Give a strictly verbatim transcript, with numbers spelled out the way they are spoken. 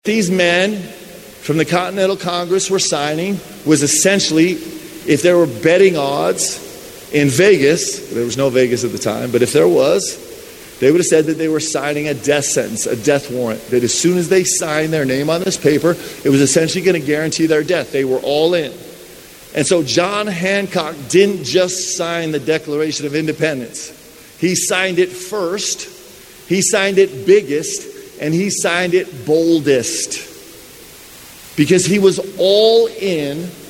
These men from the Continental Congress were signing was essentially, if there were betting odds in Vegas, there was no Vegas at the time, but if there was, they would have said that they were signing a death sentence, a death warrant, that as soon as they signed their name on this paper, it was essentially going to guarantee their death. They were all in. And so John Hancock didn't just sign the Declaration of Independence. He signed it first, he signed it biggest, and he signed it boldest. Because he was all in